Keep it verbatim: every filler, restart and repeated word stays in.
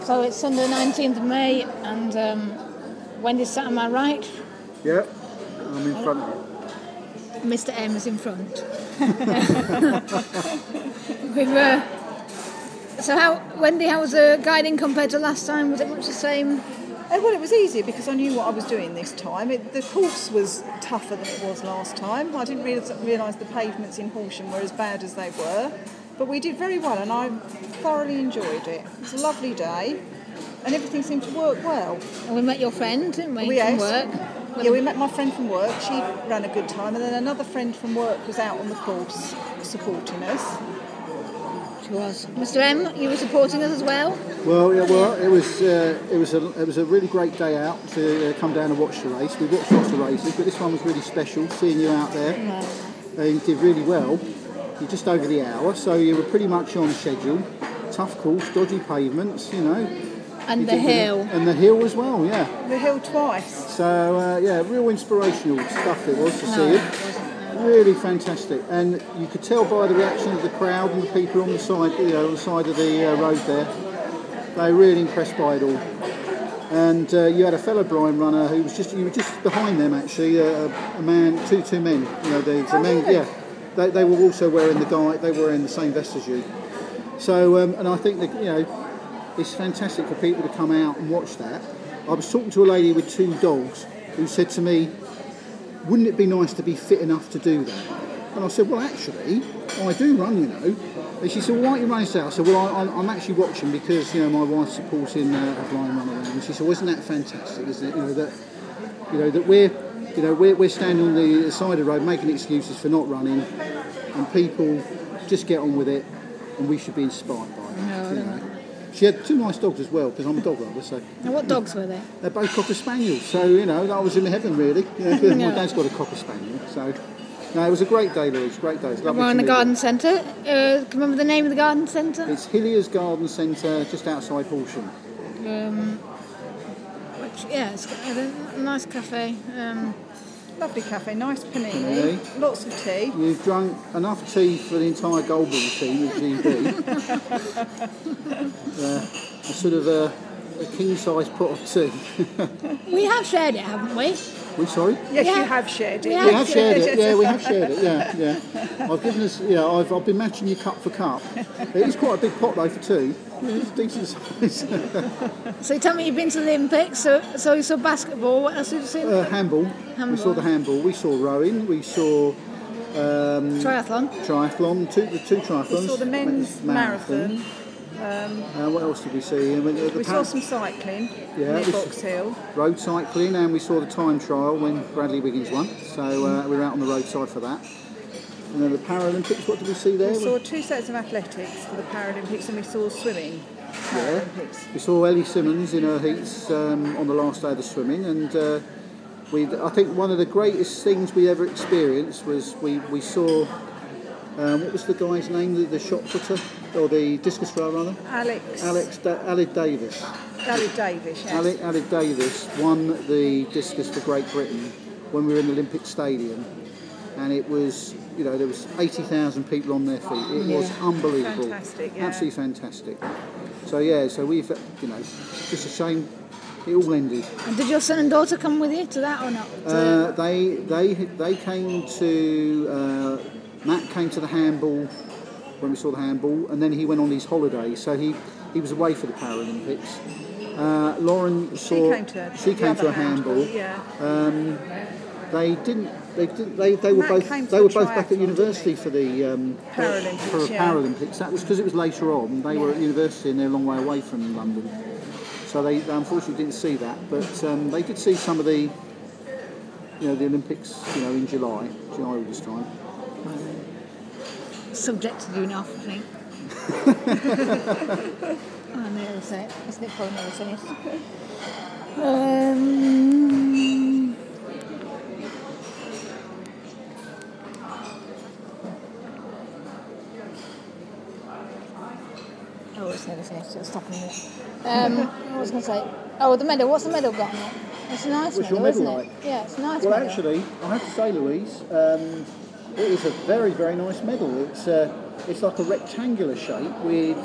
So it's Sunday nineteenth of May, and um, Wendy's sat on my right. Yeah, I'm in front of you. Mister M is in front. We've, uh, so how, Wendy, how was the guiding compared to last time? Was it much the same? Uh, well, it was easier because I knew what I was doing this time. It, the course was tougher than it was last time. I didn't realise, realise the pavements in Horsham were as bad as they were. But we did very well, and I thoroughly enjoyed it. It was a lovely day, and everything seemed to work well. And we met your friend, didn't we, we from yes. work? Yeah, we met my friend from work. She ran a good time, and then another friend from work was out on the course supporting us. She was. Mister M, you were supporting us as well? Well, yeah, well, it was uh, it was a it was a really great day out to uh, come down and watch the race. We watched lots of races, but this one was really special. Seeing you out there, Yeah. uh, you did really well. You're just over the hour, so you were pretty much on schedule. Tough course, dodgy pavements, you know. And You the did really- hill. and the hill as well, yeah. The hill twice. So uh, yeah, real inspirational stuff it was to No, see it it. wasn't, no. Really fantastic, and you could tell by the reaction of the crowd and the people on the side, you know, on the side of the uh, road there. They were really impressed by it all. And uh, you had a fellow blind runner who was just you were just behind them actually, uh, a man, two two men. You know, the, the Oh, men, really? yeah, they, they were also wearing the guy, they were wearing the same vest as you. So, um, and I think that you know, it's fantastic for people to come out and watch that. I was talking to a lady with two dogs who said to me, wouldn't it be nice to be fit enough to do that? And I said, well, actually, I do run, you know. And she said, well, why aren't you running today? I said, well, I, I'm actually watching because, you know, my wife's supporting uh, a blind runner around. And she said, well, isn't that fantastic, isn't it? You know, that, you know, that we're, you know, we're, we're standing on the side of the road making excuses for not running, and people just get on with it, and we should be inspired by it. No, you no, know. no. She had two nice dogs as well, because I'm a dog lover, so... Now, what dogs were they? They're both Cocker Spaniels, so, you know, I was in heaven, really. You know, No. My dad's got a Cocker Spaniel, so... No, it was a great day, Louise, great day. It's lovely We're to in the meet garden you. centre. Uh, can you remember the name of the garden centre? It's Hilliers Garden Centre, just outside Horsham. Um, which, yeah, it's got a nice cafe. Um, Lovely cafe, nice panini, Panini. lots of tea. You've drunk enough tea for the entire Goldbull team with G B. uh, a sort of a, a king-size pot of tea. we have shared it, haven't we? We sorry? Yes, Yeah. you have shared it. We We have shared it. Yeah, we have shared it. Yeah, yeah. I've given us. Yeah, I've, I've been matching you cup for cup. It is quite a big pot though for two. It's decent size. So tell me, you've been to the Olympics, so, so you saw basketball. What else did you see? uh, handball. We Handball. saw the handball. We saw rowing. We saw um, Triathlon. triathlon. Two, the two triathlons. We saw the men's marathon. Um, Uh, what else did we see? I mean, uh, the we pa- saw some cycling Yeah, near we Box Hill. road cycling, and we saw the time trial when Bradley Wiggins won. So uh, we were out on the roadside for that. And then the Paralympics. What did we see there? We saw two sets of athletics for the Paralympics, and we saw swimming Paralympics. We saw Ellie Simmons in her heats um, on the last day of the swimming, and uh, we. I think one of the greatest things we ever experienced was we we saw. Um, what was the guy's name? The, the shot putter or the discus thrower runner? Alex. Alex da- Alid Davis. Alec Davis, yes. Alid, Alid Davis won the discus for Great Britain when we were in the Olympic Stadium, and it was, you know, there was eighty thousand people on their feet. It was unbelievable, Fantastic, yeah. absolutely fantastic. So yeah, so we've, you know, just a shame it all ended. And did your son and daughter come with you to that or not? Uh, they they they came to uh, Matt came to the handball when we saw the handball, and then he went on his holiday, so he, he was away for the Paralympics. Uh, Lauren saw She came to, she the came to other a handball. Yeah. Um, they didn't. They didn't. They, they were Matt both. came to They the were both back triathlon, at university for the um, Paralympics, for the yeah. Paralympics. That was because it was later on. They were at university and they're a long way away from London, so they, they unfortunately didn't see that. But um, they did see some of the, you know, the Olympics. You know, in July, July August time. Subject to doing off, I think. Oh, I nearly say it. Isn't it probably never finished? Um, oh, it's never finished. It's stopping me. Um, what was I going to say? Oh, the medal. What's the medal got on it? It's a nice What's medal, your medal isn't like? it? Yeah, it's a nice Well, medal. actually, I have to say, Louise, um, it is a very, very nice medal. It's uh, it's like a rectangular shape with